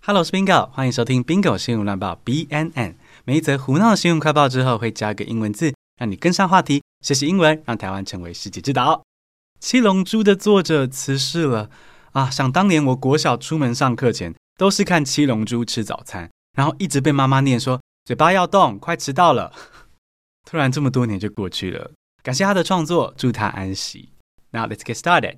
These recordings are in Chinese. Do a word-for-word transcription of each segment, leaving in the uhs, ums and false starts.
Hello， 我是 Bingo， 欢迎收听 Bingo 新闻乱报 B N N。每一则胡闹的新闻快报之后，会加一个英文字，让你跟上话题，学习英文，让台湾成为世界之岛。七龙珠的作者辞世了啊！想当年我国小出门上课前，都是看七龙珠吃早餐，然后一直被妈妈念说嘴巴要动，快迟到了。突然这么多年就过去了，感谢他的创作，祝他安息。Now let's get started。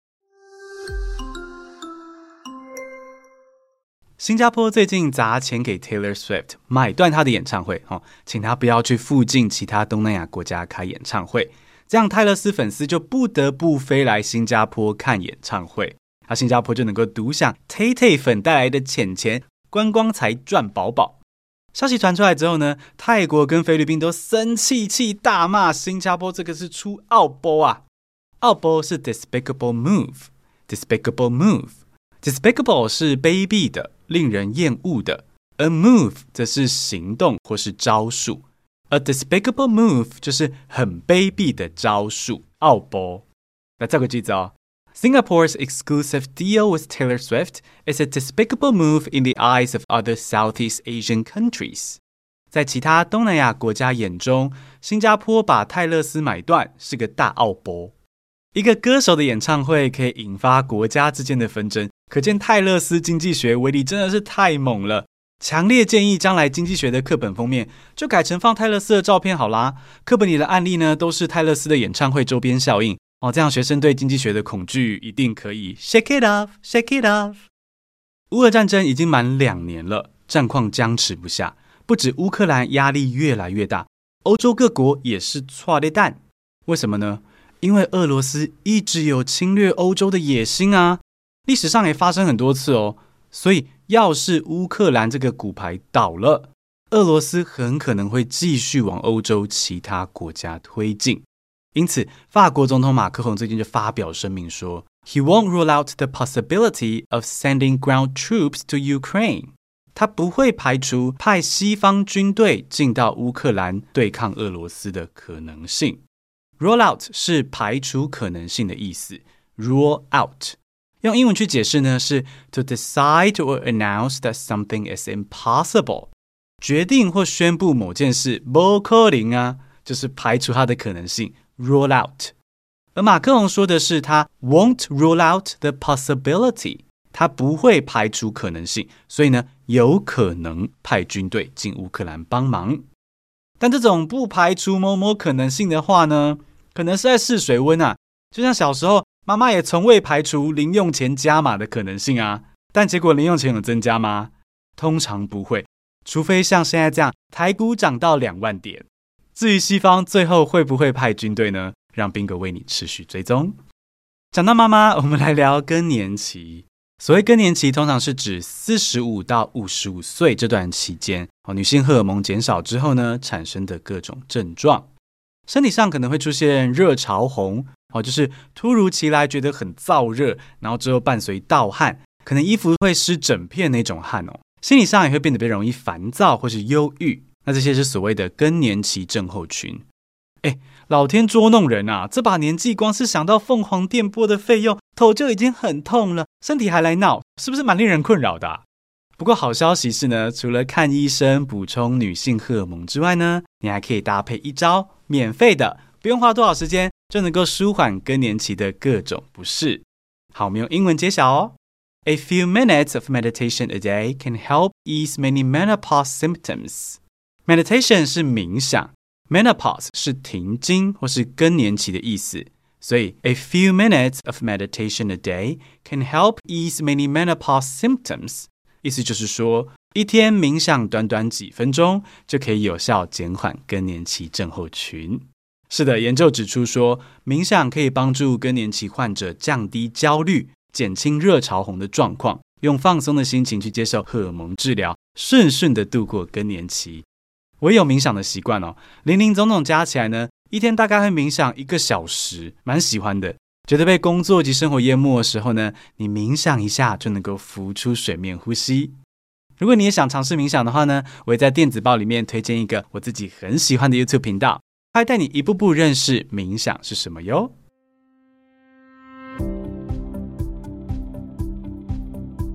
新加坡最近砸钱给 Taylor Swift 买断他的演唱会、哦、请他不要去附近其他东南亚国家开演唱会，这样泰勒斯粉丝就不得不飞来新加坡看演唱会，那新加坡就能够独享 Tay Tay 粉带来的钱钱，观光财赚饱饱。消息传出来之后呢，泰国跟菲律宾都生气气大骂新加坡这个是出奥波啊，奥波是 despicable move despicable move despicable 是卑鄙的，令人厌恶的，而 move 则是行动或是招数，而 despicable move 就是很卑鄙的招数，奥波。来造个句子哦， Singapore's exclusive deal with Taylor Swift is a despicable move in the eyes of other Southeast Asian countries。 在其他东南亚国家眼中，新加坡把泰勒斯买断是个大奥波。一个歌手的演唱会可以引发国家之间的纷争，可见泰勒斯经济学威力真的是太猛了。强烈建议将来经济学的课本封面就改成放泰勒斯的照片好啦，课本里的案例呢都是泰勒斯的演唱会周边效应、哦、这样学生对经济学的恐惧一定可以 shake it off shake it off。 乌俄战争已经满两年了，战况僵持不下，不止乌克兰压力越来越大，欧洲各国也是剉咧蛋。为什么呢？因为俄罗斯一直有侵略欧洲的野心啊，历史上也发生很多次哦。所以要是乌克兰这个骨牌倒了，俄罗斯很可能会继续往欧洲其他国家推进。因此法国总统马克宏最近就发表声明说 He won't rule out the possibility of sending ground troops to Ukraine。 他不会排除派西方军队进到乌克兰对抗俄罗斯的可能性。Rule out 是排除可能性的意思， Rule out 用英文去解释呢是 to decide or announce that something is impossible， 决定或宣布某件事不可能啊，就是排除它的可能性， Rule out。 而马克宏说的是他 won't rule out the possibility， 他不会排除可能性，所以呢有可能派军队进乌克兰帮忙。但这种不排除某某可能性的话呢，可能是在试水温啊，就像小时候妈妈也从未排除零用钱加码的可能性啊，但结果零用钱有增加吗？通常不会，除非像现在这样台股涨到两万点。至于西方最后会不会派军队呢？让 Bingo 为你持续追踪。讲到妈妈，我们来聊更年期。所谓更年期通常是指四十五到五十五岁这段期间、哦、女性荷尔蒙减少之后呢产生的各种症状。身体上可能会出现热潮红、哦、就是突如其来觉得很燥热，然后之后伴随盗汗，可能衣服会湿整片那种汗哦。心理上也会变得比较容易烦躁或是忧郁，那这些是所谓的更年期症候群。诶，老天捉弄人啊，这把年纪光是想到凤凰电波的费用，头就已经很痛了，身体还来闹，是不是蛮令人困扰的啊？不过好消息是呢，除了看医生补充女性荷尔蒙之外呢，你还可以搭配一招免费的，不用花多少时间就能够舒缓更年期的各种不适。好，我们用英文揭晓哦。A few minutes of meditation a day can help ease many menopause symptoms. Meditation 是冥想， menopause 是停经或是更年期的意思，所以 a few minutes of meditation a day can help ease many menopause symptoms， 意思就是说一天冥想短短几分钟就可以有效减缓更年期症候群。是的，研究指出说冥想可以帮助更年期患者降低焦虑，减轻热潮红的状况，用放松的心情去接受荷尔蒙治疗，顺顺的度过更年期。我也有冥想的习惯哦，林林总总加起来呢，一天大概会冥想一个小时，蛮喜欢的。觉得被工作及生活淹没的时候呢，你冥想一下就能够浮出水面呼吸。如果你也想尝试冥想的话呢，我也在电子报里面推荐一个我自己很喜欢的 YouTube 频道，它会带你一步步认识冥想是什么哟。接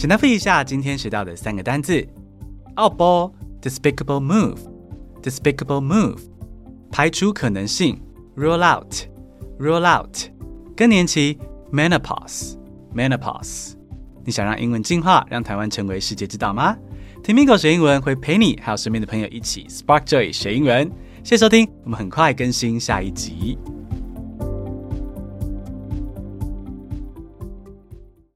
简单复习一下今天学到的三个单字。奥波 despicable move despicable move 排除可能性 rule out rule out 更年期 menopause menopause 你想让英文进化，让台湾成为世界之岛吗？听 Migo 学英文会陪你还有身边的朋友一起 Spark Joy 学英文。谢谢收听，我们很快更新下一集。